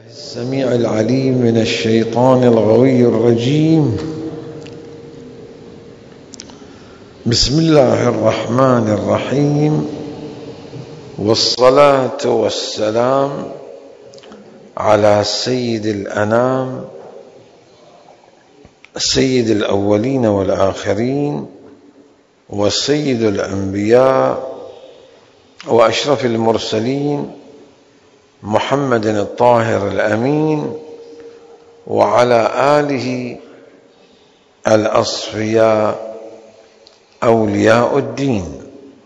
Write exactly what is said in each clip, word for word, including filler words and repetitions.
السميع العليم من الشيطان الغوي الرجيم. بسم الله الرحمن الرحيم، والصلاة والسلام على سيد الأنام، سيد الأولين والآخرين، وسيد الأنبياء وأشرف المرسلين، محمد الطاهر الأمين، وعلى آله الأصفياء أولياء الدين.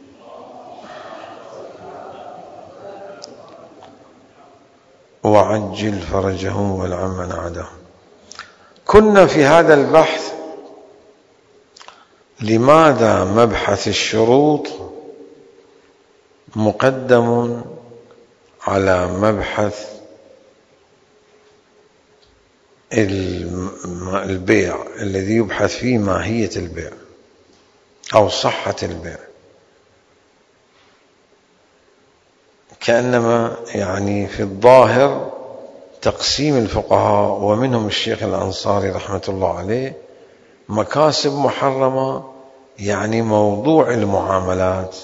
وعجل فرجهم والعم من عداهم. كنا في هذا البحث لماذا مبحث الشروط مقدم على مبحث البيع الذي يبحث فيه ماهية البيع أو صحة البيع، كأنما يعني في الظاهر تقسيم الفقهاء ومنهم الشيخ الأنصاري رحمة الله عليه مكاسب محرمة، يعني موضوع المعاملات،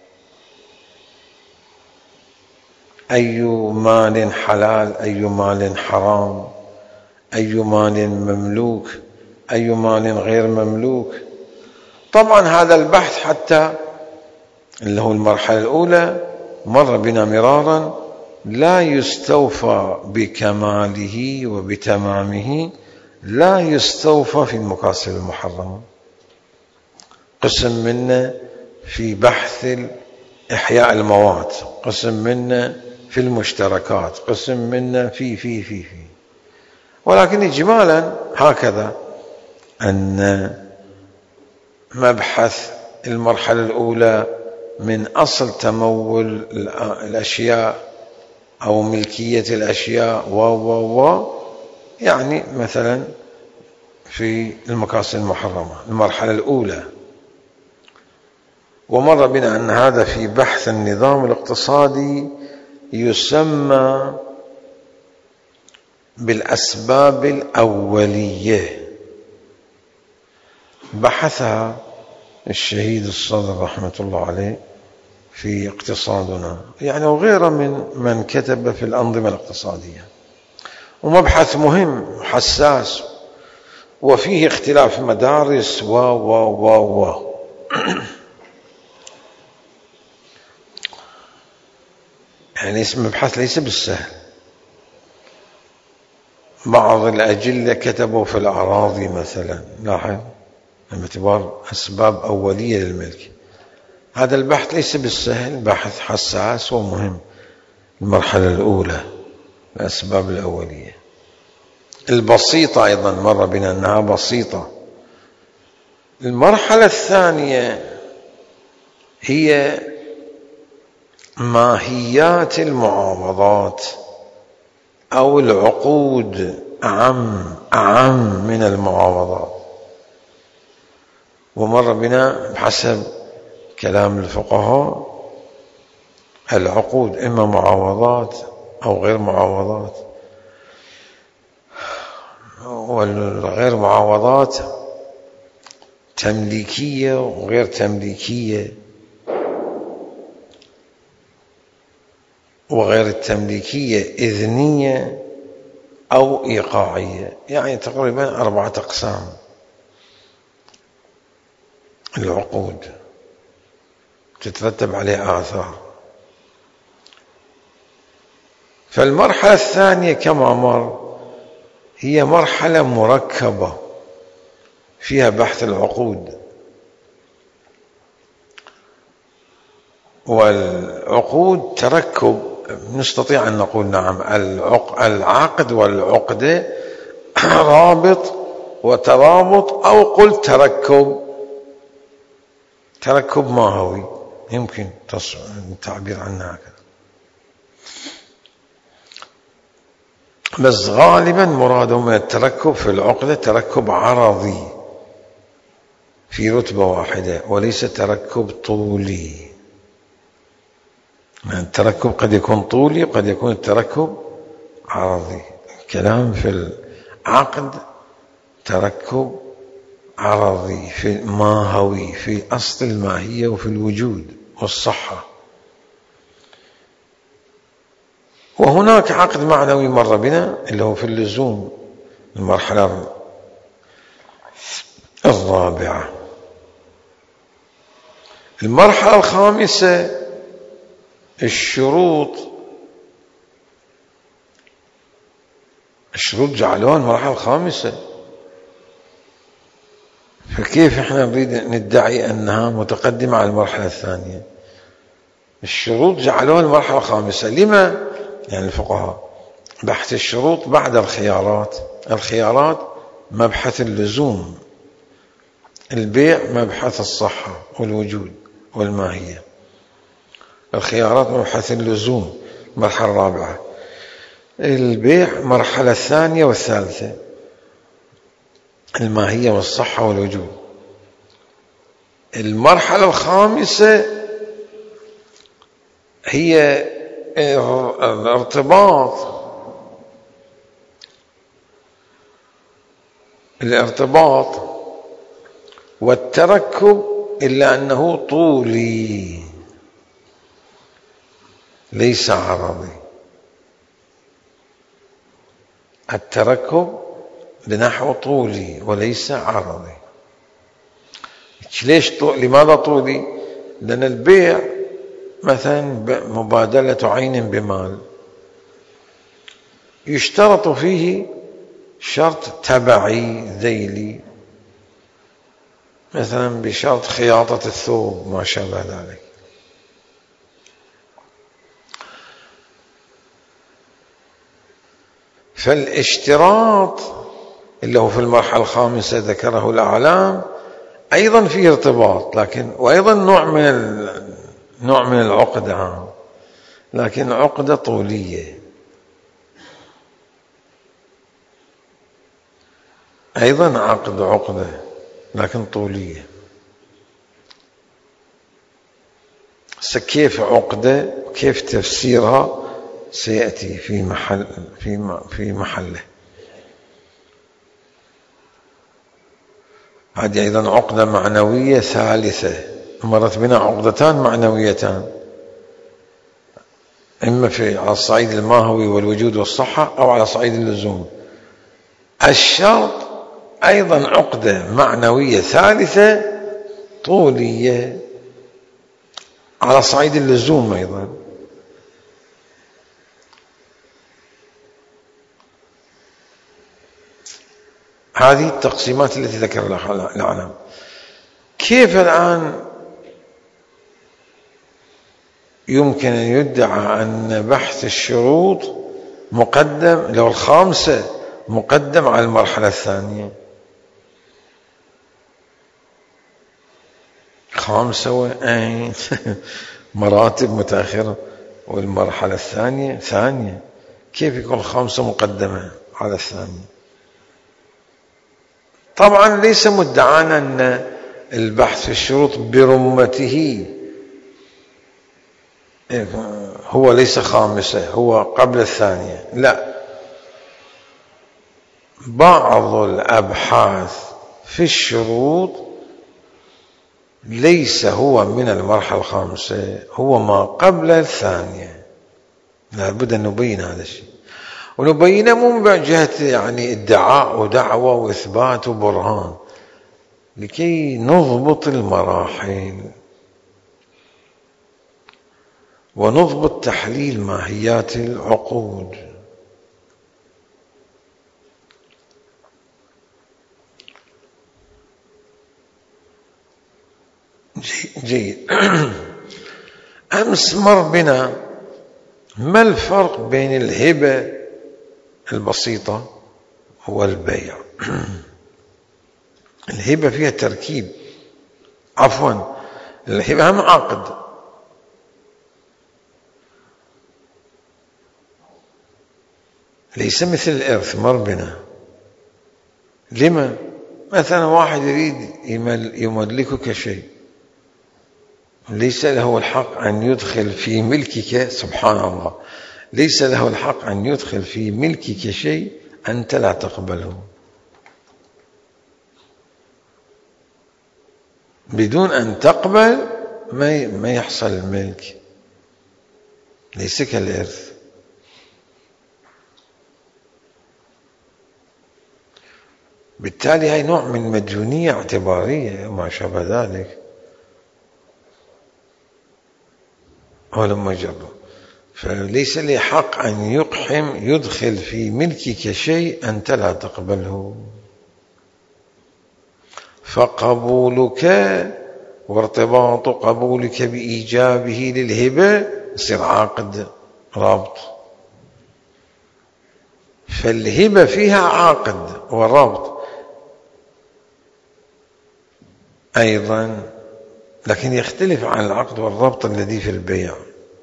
أي مال حلال أي مال حرام، أي مال مملوك أي مال غير مملوك. طبعا هذا البحث حتى اللي هو المرحلة الأولى مر بنا مرارا، لا يستوفى بكماله وبتمامه، لا يستوفى في المكاسب المحرمة. قسم منا في بحث إحياء المواد، قسم منا في المشتركات، قسم منا في في في في ولكن إجمالا هكذا أن مبحث المرحلة الأولى من أصل تمول الأشياء أو ملكية الأشياء و و و يعني مثلا في المكاسب المحرمة المرحلة الأولى. ومر بنا أن هذا في بحث النظام الاقتصادي يسمى بالأسباب الأولية، بحثها الشهيد الصدر رحمة الله عليه في اقتصادنا، يعني وغيره من من كتب في الأنظمة الاقتصادية، ومبحث مهم حساس وفيه اختلاف مدارس و و و و يعني اسم مبحث ليس بالسهل. بعض الأجلة كتبوا في الأراضي مثلا، لاحظ باعتبار أسباب أولية للملك. هذا البحث ليس بالسهل، بحث حساس ومهم. المرحلة الأولى الأسباب الأولية البسيطة أيضا مر بنا أنها بسيطة. المرحلة الثانية هي ماهيات المعاوضات أو العقود، أعم أعم من المعاوضات. ومر بنا بحسب كلام الفقهاء العقود إما معاوضات أو غير معاوضات، والغير معاوضات تمليكية وغير تمليكية، وغير التمليكية إذنية أو إيقاعية، يعني تقريبا أربعة أقسام العقود تترتب عليه آثار. فالمرحلة الثانية كما مر هي مرحلة مركبة فيها بحث العقود، والعقود تركب، نستطيع أن نقول نعم العقد والعقدة رابط وترابط، أو قل تركب تركب ماهوي، يمكن التعبير عنه هكذا، بس غالبا مرادهم من التركب في العقدة تركب عرضي في رتبة واحدة وليس تركب طولي. التركب قد يكون طولي وقد يكون التركب عرضي. كلام في العقد تركب عرضي في ماهوي في أصل الماهية وفي الوجود والصحة. وهناك عقد معنوي مر بنا اللي هو في اللزوم، المرحلة الرابعة. المرحلة الخامسة الشروط. الشروط جعلوها المرحلة الخامسة، فكيف احنا نريد ندعي أنها متقدمة على المرحلة الثانية؟ الشروط جعلوها المرحلة الخامسة. لما؟ يعني الفقهاء بحث الشروط بعد الخيارات. الخيارات مبحث اللزوم، البيع مبحث الصحة والوجود والماهية. الخيارات مبحث اللزوم المرحلة الرابعة، البيع مرحلة الثانية والثالثة، الماهية والصحة والوجود. المرحلة الخامسة هي الارتباط. الارتباط والتركب، إلا أنه طولي ليس عرضي. التركب بنحو طولي وليس عرضي. ليش طول؟ لماذا طولي؟ لأن البيع مثلا مبادلة عين بمال يشترط فيه شرط تبعي ذيلي، مثلا بشرط خياطة الثوب ما شابه ذلك. فالاشتراط اللي هو في المرحلة الخامسة ذكره الأعلام أيضا فيه ارتباط، لكن وأيضا نوع من ال... نوع من العقدة، لكن عقدة طولية. أيضا عقد عقدة لكن طولية. كيف عقدة كيف تفسيرها سيأتي في محل في في محله. هذه أيضا عقدة معنوية ثالثة. مرت بنا عقدتان معنويتان، إما في على الصعيد الماهوي والوجود والصحة أو على صعيد اللزوم. الشرط أيضا عقدة معنوية ثالثة طولية على صعيد اللزوم أيضا. هذه التقسيمات التي ذكرها الأعلام. كيف الآن يمكن أن يدعى أن بحث الشروط مقدم لو الخامسة مقدم على المرحلة الثانية؟ خامسة وأين مراتب متأخرة، والمرحلة الثانية ثانية. كيف يكون خامسة مقدمة على الثانية؟ طبعا ليس مدعانا أن البحث في الشروط برمته هو ليس خامسة، هو قبل الثانية، لا. بعض الأبحاث في الشروط ليس هو من المرحلة الخامسة، هو ما قبل الثانية. لابد أن نبين هذا الشيء، ونبينه مو من جهة يعني ادعاء ودعوة وإثبات وبرهان، لكي نضبط المراحل ونضبط تحليل ماهيات العقود. جيد. أمس مر بنا ما الفرق بين الهبة البسيطة والبيع. الهبة فيها تركيب، عفوا الهبة هم عقد، ليس مثل الإرث. مر بنا لما مثلا واحد يريد يملكك شيء، ليس له الحق أن يدخل في ملكك، سبحان الله، ليس له الحق أن يدخل في ملكك شيء أنت لا تقبله بدون أن تقبل. ما يحصل الملك، ليس كالإرث. بالتالي هي نوع من مديونية اعتبارية وما شابه ذلك. ولما جرب فليس لي حق أن يقحم يدخل في ملكك شيء أنت لا تقبله. فقبولك وارتباط قبولك بإيجابه للهبة يصير عقد رابط. فالهبة فيها عقد ورابط أيضا، لكن يختلف عن العقد والربط الذي في البيع،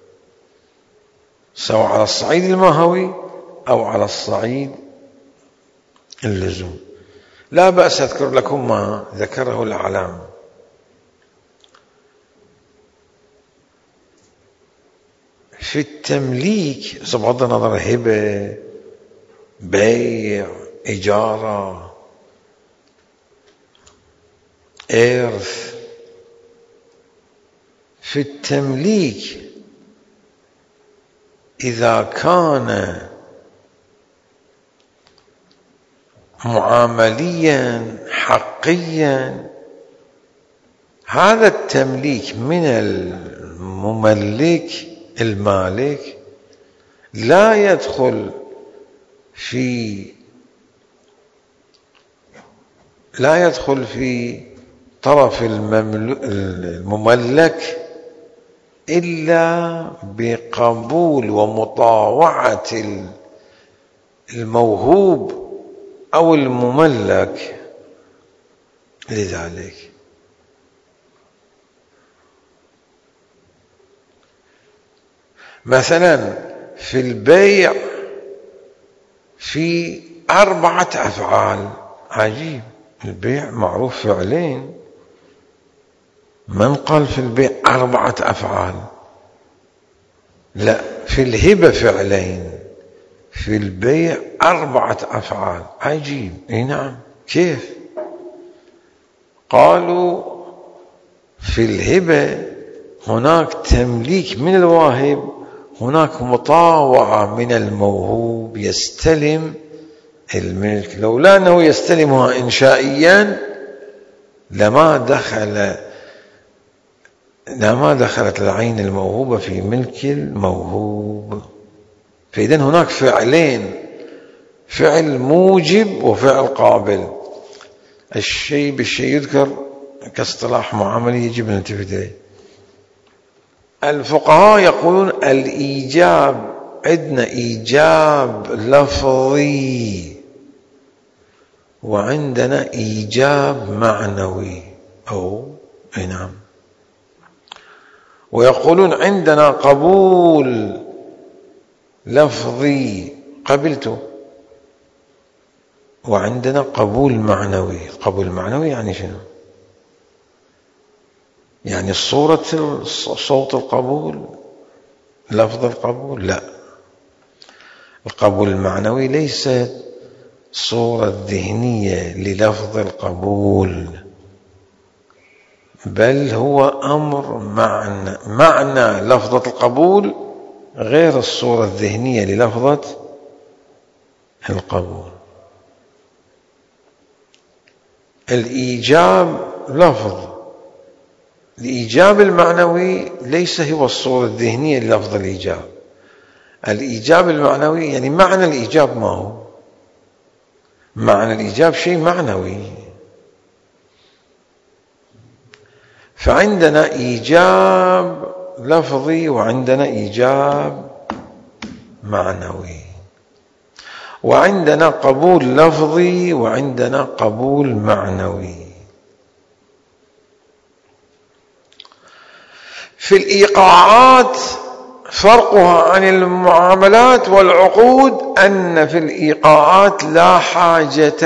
سواء على الصعيد الماهوي أو على الصعيد اللزوم. لا بأس أذكر لكم ما ذكره الأعلام. في التمليك بغض النظر هبة، بيع، إجارة، إرث، في التمليك إذا كان معامليا حقيا هذا التمليك من المملك المالك لا يدخل في لا يدخل في طرف المملك إلا بقبول ومطاوعة الموهوب أو المملك لذلك. مثلا في البيع في أربعة أفعال. عجيب، البيع معروف فعلين، من قال في البيع أربعة أفعال؟ لا، في الهبة فعلين، في البيع أربعة أفعال. عجيب. اي نعم، كيف؟ قالوا في الهبة هناك تمليك من الواهب، هناك مطاوعة من الموهوب يستلم الملك. لولا أنه يستلمها إنشائيا لما دخل لما دخلت العين الموهوبة في ملك الموهوب. فإذن هناك فعلين، فعل موجب وفعل قابل. الشيء بالشيء يذكر كاصطلاح معاملي يجب أن نلتفت إليه. الفقهاء يقولون الإيجاب عندنا إيجاب لفظي وعندنا إيجاب معنوي. أو أي نعم. ويقولون عندنا قبول لفظي قبلته، وعندنا قبول معنوي. قبول معنوي يعني شنو؟ يعني الصورة صوت القبول، لفظ القبول؟ لا، القبول المعنوي ليس صورة ذهنية للفظ القبول، بل هو أمر معنى. معنى لفظة القبول غير الصورة الذهنية للفظة القبول. الإيجاب لفظ، الإيجاب المعنوي ليس هو الصورة الذهنية للفظ الإيجاب. الإيجاب المعنوي يعني معنى الإيجاب ما هو؟ معنى الإيجاب شيء معنوي. فعندنا إيجاب لفظي وعندنا إيجاب معنوي، وعندنا قبول لفظي وعندنا قبول معنوي. في الإيقاعات فرقها عن المعاملات والعقود أن في الإيقاعات لا حاجة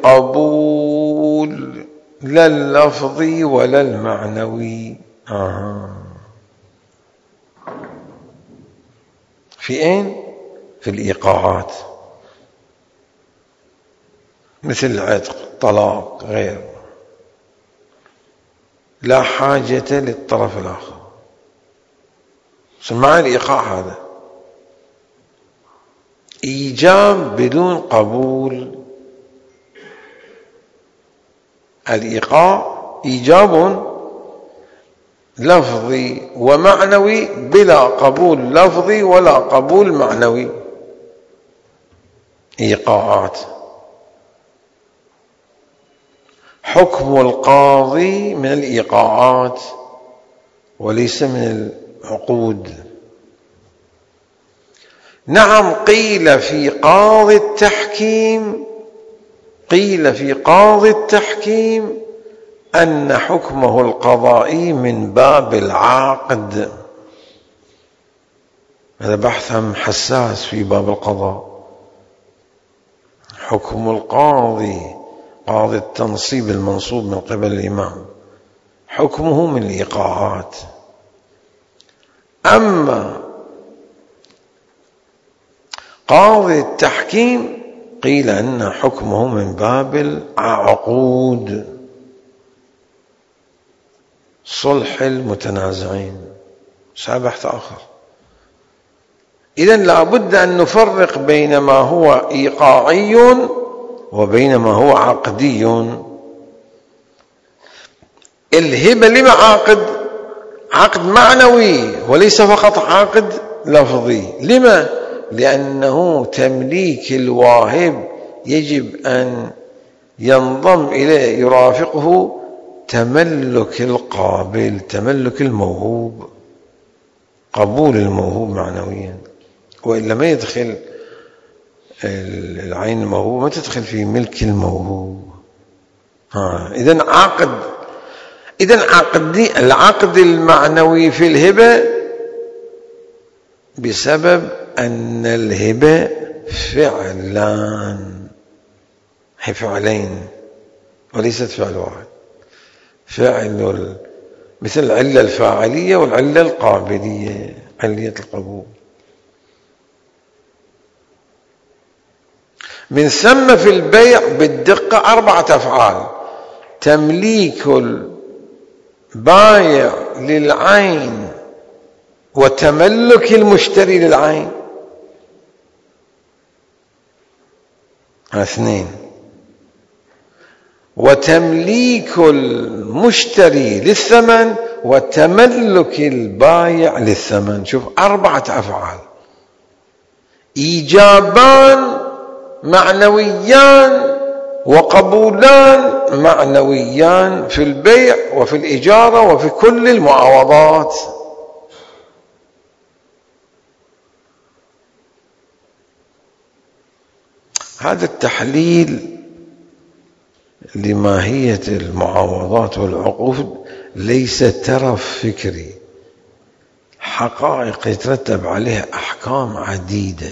للقبول لا اللفظي ولا المعنوي. آه. في أين؟ في الإيقاعات مثل العتق، طلاق، غير، لا حاجة للطرف الآخر. معنى الإيقاع هذا إيجاب بدون قبول. الإيقاع إيجاب لفظي ومعنوي بلا قبول لفظي ولا قبول معنوي. إيقاعات. حكم القاضي من الإيقاعات وليس من العقود. نعم، قيل في قاضي التحكيم قيل في قاضي التحكيم أن حكمه القضائي من باب العقد. هذا بحث حساس في باب القضاء. حكم القاضي، قاضي التنصيب المنصوب من قبل الإمام، حكمه من الإيقاعات. أما قاضي التحكيم قيل أن حكمه من باب العقود، صلح المتنازعين. بحث آخر. إذن لا بد أن نفرق بين ما هو إيقاعي وبين ما هو عقدي. الهبة لما عقد؟ عقد معنوي وليس فقط عقد لفظي. لما؟ لأنه تمليك الواهب يجب أن ينضم إليه يرافقه تملك القابل، تملك الموهوب، قبول الموهوب معنويا، وإلا ما يدخل العين الموهوب، ما تدخل في ملك الموهوب. ها إذن عقد إذن عقدي العقد المعنوي في الهبة بسبب أن الهبة فعلان، هي فعلين وليست فعل واحد. فعل مثل العلة الفاعلية والعلة القابلية، علية القبول. من ثم في البيع بالدقة أربعة أفعال: تمليك البائع للعين وتملك المشتري للعين، اثنين، وتمليك المشتري للثمن وتملك البائع للثمن. شوف، أربعة أفعال، إيجابان معنويان وقبولان معنويان في البيع وفي الإجارة وفي كل المعاوضات. هذا التحليل لماهية المعاوضات والعقود ليس ترف فكري، حقائق يترتب عليها أحكام عديدة.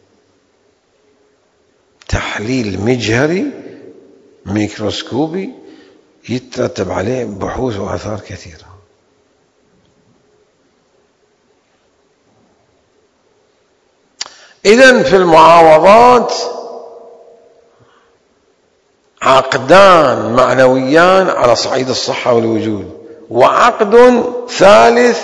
تحليل مجهري ميكروسكوبي يترتب عليه بحوث وآثار كثيرة. إذن في المعاوضات عقدان معنويان على صعيد الصحة والوجود، وعقد ثالث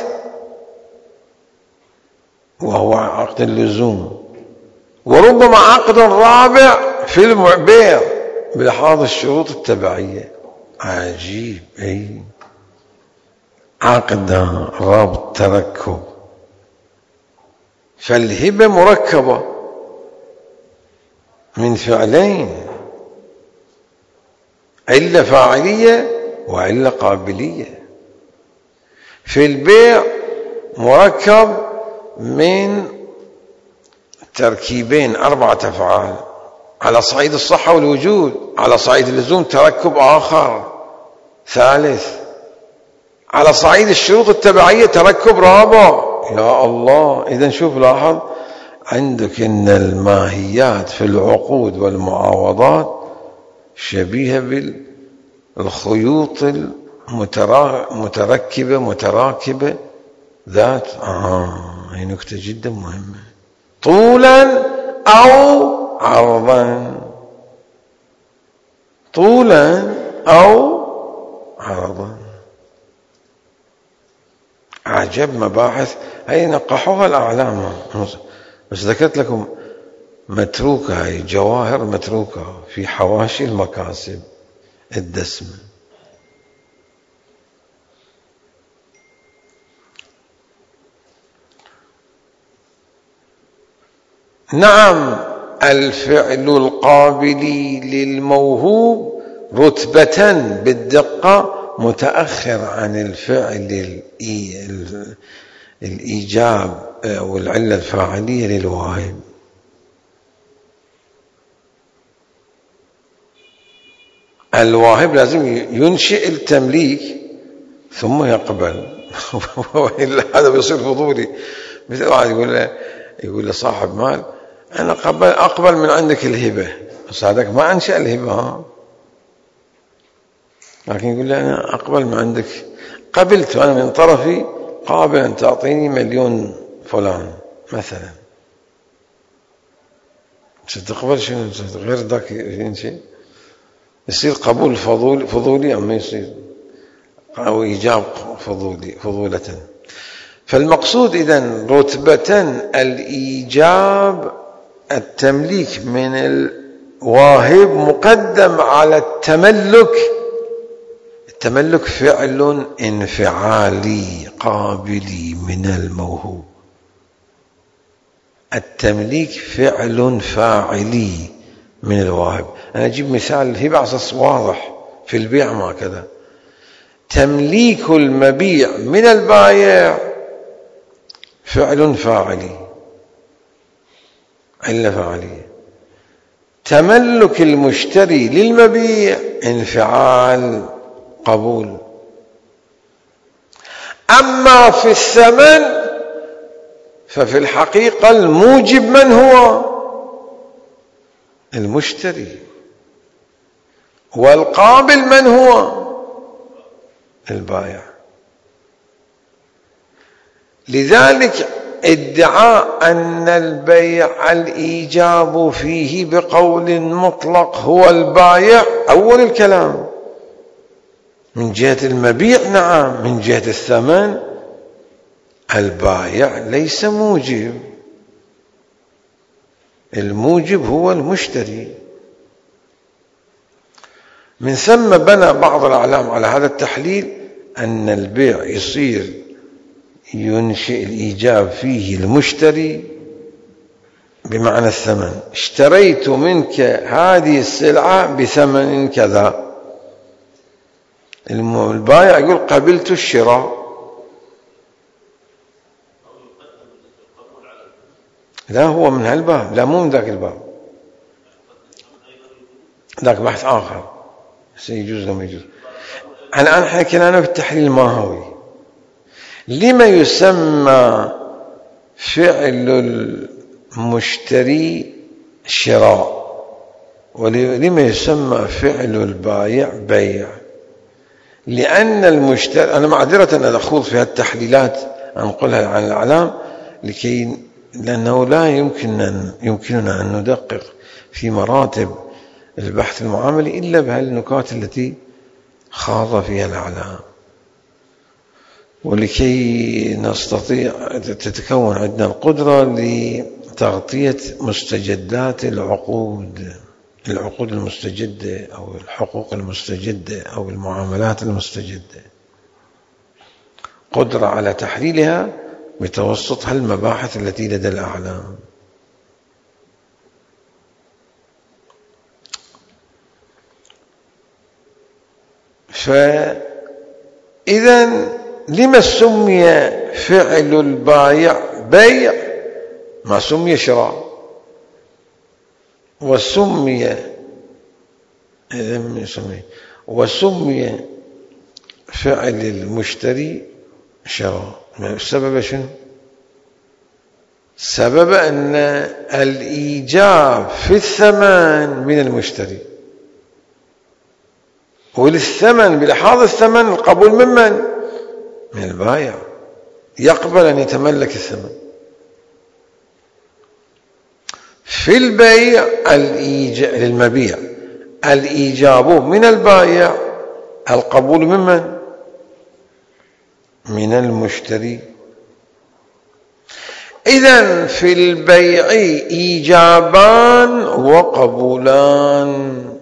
وهو عقد اللزوم، وربما عقد رابع في البيع بلحاظ الشروط التبعية. عجيب. أي عقد رابط تركب. فالهبة مركبة من فعلين: علة فاعلية وعلة قابلية. في البيع مركب من تركيبين، أربعة أفعال: على صعيد الصحة والوجود، على صعيد اللزوم تركب آخر ثالث، على صعيد الشروط التبعية تركب رابع. يا الله. إذن شوف، لاحظ عندك إن الماهيات في العقود والمعاوضات شبيهة بالخيوط المتركبة متراكبة ذات. آه هي نكتة جدا مهمة. طولا أو عرضا، طولا أو عرضا. أعجب مباحث هي نقحوها الأعلام، بس ذكرت لكم متروكة، هي جواهر متروكة في حواشي المكاسب الدسم. نعم، الفعل القابل للموهوب رتبة بالدقة متأخر عن الفعل الإيجاب أو العلة الفاعلية للواهب. الواهب لازم ينشئ التمليك ثم يقبل وإلا هذا بيصير فضولي. مثل واحد يقول له يقول لصاحب مال أنا أقبل أقبل من عندك الهبة، بس هذاك ما أنشأ الهبة، ها، لكن يقول له أنا أقبل من عندك، قبلت أنا من طرفي قابل أن تعطيني مليون فلان مثلا. ستقبل شنو غير ذاك شيء؟ يصير قبول فضولي فضولي أما يصير أو إيجاب فضولي فضولة. فالمقصود إذن رتبة الإيجاب التمليك من الواهب مقدم على التملك. التملك فعل انفعالي قابلي من الموهوب، التمليك فعل فاعلي من الواهب. أنا أجيب مثال الهبة على أساس واضح في البيع ما كذا. تمليك المبيع من البائع فعل فاعلي، علة فاعلية. تملك المشتري للمبيع انفعال قبول. أما في الثمن ففي الحقيقة الموجب من هو؟ المشتري، والقابل من هو؟ البائع. لذلك ادعاء أن البيع الإيجاب فيه بقول مطلق هو البائع أول الكلام. من جهة المبيع نعم، من جهة الثمن البائع ليس موجب، الموجب هو المشتري. من ثم بنى بعض الأعلام على هذا التحليل أن البيع يصير ينشئ الإيجاب فيه المشتري بمعنى الثمن. اشتريت منك هذه السلعة بثمن كذا، البائع يقول قبلت الشراء. لا هو من هالباب، لا مو من ذاك الباب، ذاك بحث آخر سيجوز وما يجوز. الآن حكينا أنا في التحليل الماهوي. لما يسمى فعل المشتري شراء ولما يسمى فعل البائع بيع؟ لأن المشتري، أنا معذرة أن أخوض في هالتحليلات أنقلها عن الأعلام لكي لأنه لا يمكن يمكننا أن ندقق في مراتب البحث المعاملي إلا بهالنكات التي خاض فيها الأعلام، ولكي نستطيع تتكون عندنا القدرة لتغطية مستجدات العقود العقود المستجدة أو الحقوق المستجدة أو المعاملات المستجدة، قدرة على تحليلها بتوسط هالمباحث التي لدى الأعلام. فإذا لما سمي فعل البائع بيع ما سمي شراء؟ وسمي وسمي فعل المشتري شراء. السبب شنو؟ سبب أن الإيجاب في الثمن من المشتري، وللثمن بلحاظ الثمن القبول ممن؟ من البائع، يقبل أن يتملك الثمن. في البيع الإيجاب للمبيع الإيجاب من البائع، القبول ممن؟ من المشتري. إذن في البيع إيجابان وقبولان.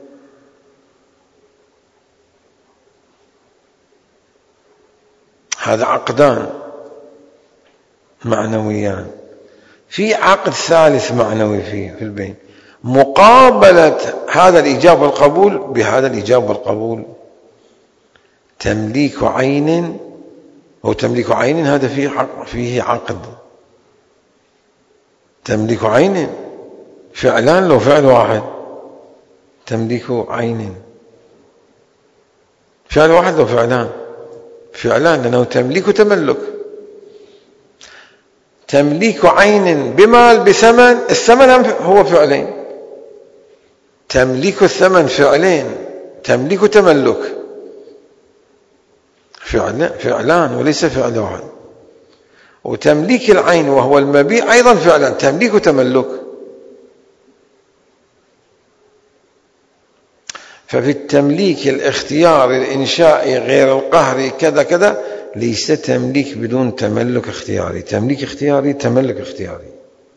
هذا عقدان معنويان. في عقد ثالث معنوي فيه في البيع، مقابلة هذا الإيجاب والقبول بهذا الإيجاب والقبول. تمليك عين، أو تمليك عين هذا فيه عقد، فيه عقد. تمليك عين فعلان لو فعل واحد، تمليك عين فعل واحد لو فعلان، فعلان لأنه تمليك وتملك. تمليك عين بمال بثمن، الثمن هو فعلين. تمليك الثمن فعلين، تمليك وتملك فعلان وليس فعل واحد. وتمليك العين وهو المبيع أيضا فعلان، تمليك وتملك. ففي التمليك الاختياري الإنشائي غير القهري كذا كذا ليس تمليك بدون تملك اختياري. تمليك اختياري تملك اختياري،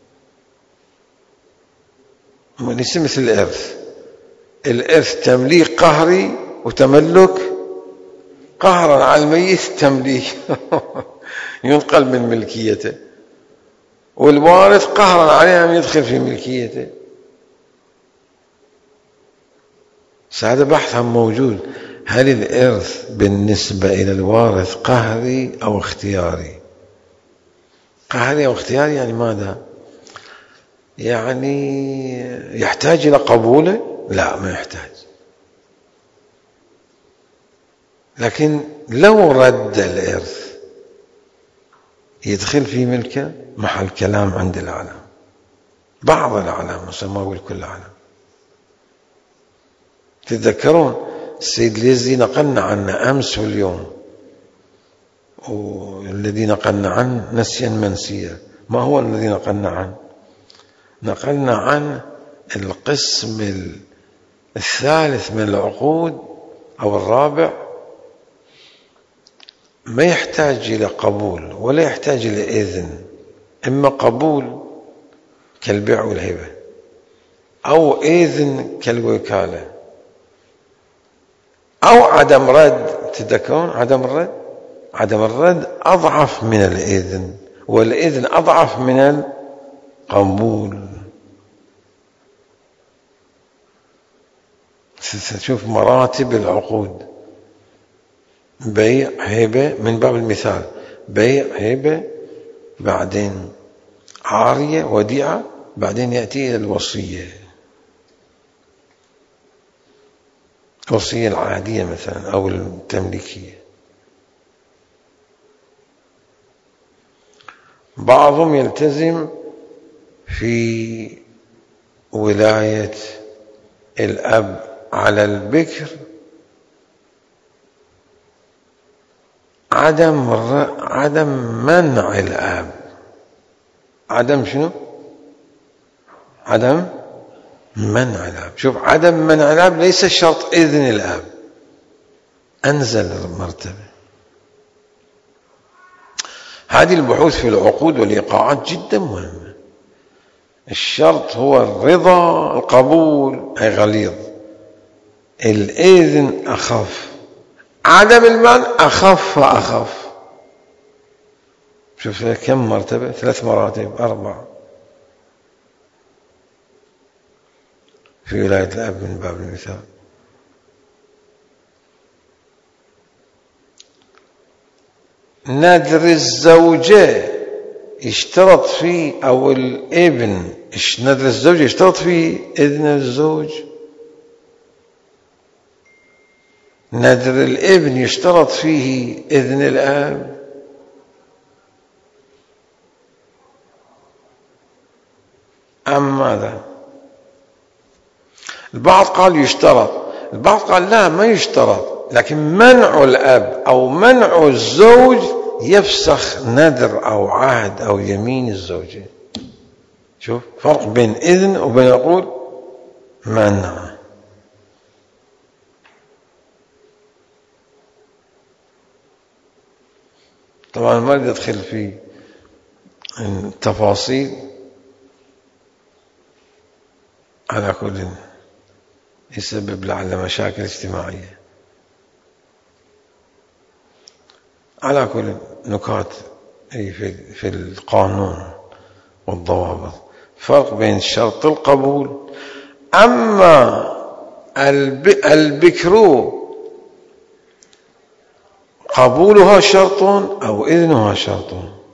ليس مثل الإرث. الإرث تمليك قهري وتملك قهرا على الميت، تمليك ينقل من ملكيته، والوارث قهرا عليه أن يدخل في ملكيته. هذا بحث موجود، هل الإرث بالنسبة إلى الوارث قهري أو اختياري؟ قهري أو اختياري يعني ماذا؟ يعني يحتاج إلى قبوله؟ لا، ما يحتاج. لكن لو رد الإرث يدخل في ملكه، محل كلام عند العالم، بعض العالم، ما أقول كل العالم. تتذكرون السيد اليزي نقلنا عنه أمس واليوم، والذي نقلنا عنه نسيا منسيا. ما هو الذي نقلنا عنه؟ نقلنا عن القسم الثالث من العقود أو الرابع، ما يحتاج إلى قبول ولا يحتاج إلى إذن، إما قبول كالبيع والهبة أو إذن كالوكالة أو عدم رد. تذكرون عدم الرد؟ عدم الرد أضعف من الإذن، والإذن أضعف من القبول. ستشوف مراتب العقود: بيع، هبة، من باب المثال بيع، هبة، بعدين عارية، وديعة، بعدين يأتي إلى الوصية، الوصية العادية مثلا أو التمليكية. بعضهم يلتزم في ولاية الأب على البكر عدم عدم منع الأب. عدم شنو؟ عدم منع الأب. شوف، عدم منع الأب ليس شرط إذن الأب، أنزل المرتبة. هذه البحوث في العقود والإيقاعات جدا مهمة. الشرط هو الرضا، القبول أي غليظ، الإذن أخف، عدم المنع أخف أخف. شوف كم مرتبة، ثلاث مراتب، أربع في ولاية الأب من باب المثال. نذر الزوجة يشترط فيه، أو الابن، نذر الزوجة يشترط فيه إذن الزوج. نذر الابن يشترط فيه إذن الأب. أم ماذا؟ البعض قال يشترط، البعض قال لا ما يشترط، لكن منع الأب أو منع الزوج يفسخ نذر أو عهد أو يمين الزوجة. شوف فرق بين إذن وبين أقول منع. طبعا ما أريد أدخل في التفاصيل، على كل يسبب لعل مشاكل اجتماعية. على كل نكات في القانون والضوابط فرق بين شرط القبول. أما البكر قبولها شرط أو إذنها شرط.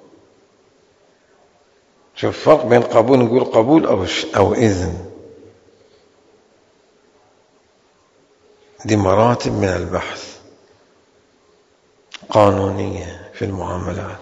شوف فرق بين قبول، نقول قبول أو أو إذن، دي مراتب من البحث قانونية في المعاملات.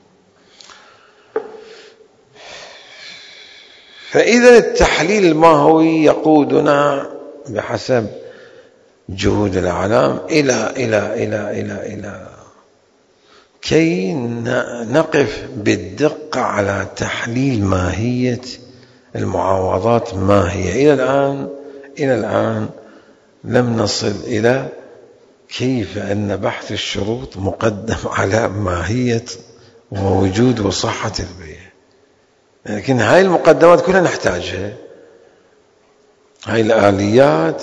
فإذا التحليل الماهوي يقودنا بحسب جهود الأعلام إلى إلى إلى إلى إلى كي نقف بالدقة على تحليل ماهية المعاوضات ما هي. إلى الآن إلى الآن لم نصل إلى كيف أن بحث الشروط مقدم على ماهية ووجود وصحة البيع. لكن هاي المقدمات كلها نحتاجها، هاي الآليات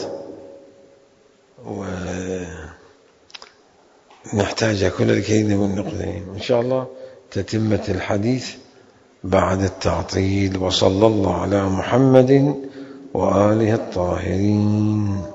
ونحتاجها كلها لكي نقدم. إن شاء الله تتمة الحديث بعد التعطيل. وصلى الله على محمد وآله الطاهرين.